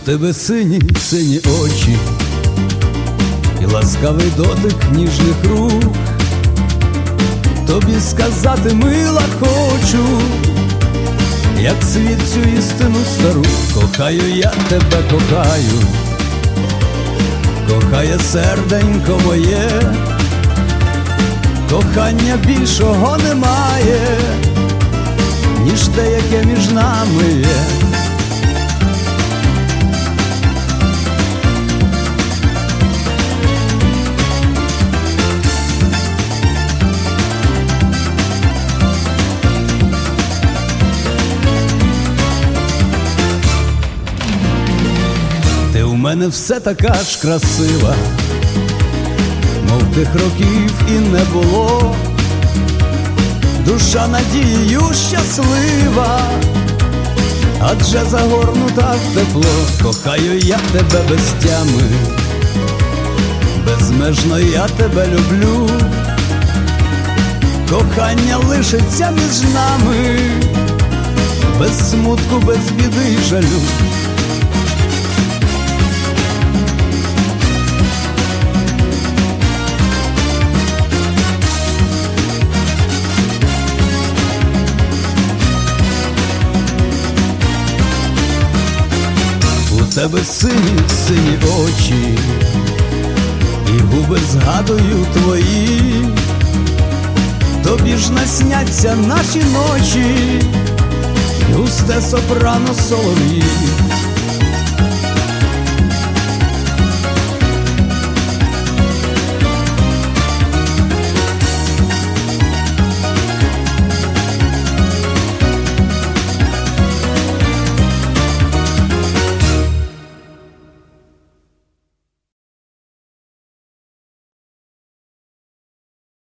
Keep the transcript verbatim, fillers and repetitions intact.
тебе сині, сині очі і ласкавий дотик ніжних рук. Тобі сказати, мила, хочу, як світ цю істину стару. Кохаю я тебе, кохаю, кохає серденько моє, кохання більшого немає, ніж те, яке між нами є. Ти у мене все така ж красива, мов тих років і не було. Душа надією щаслива, адже загорнута в тепло. Кохаю я тебе без тями, безмежно я тебе люблю. Кохання лишиться між нами, без смутку, без біди й жалю. У тебе сині, сині очі, і губи згадую твої. Тобі ж насняться наші ночі, і густе сопрано солов'їв.